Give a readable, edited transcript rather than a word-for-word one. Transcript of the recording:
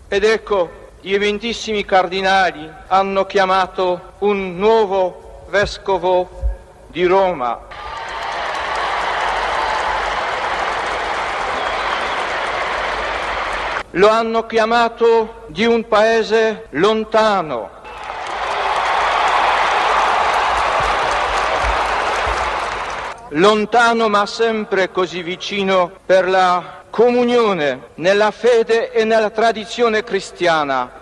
Ed ecco, gli eminentissimi cardinali hanno chiamato un nuovo vescovo di Roma. Lo hanno chiamato di un paese lontano. Lontano ma sempre così vicino per la comunione nella fede e nella tradizione cristiana.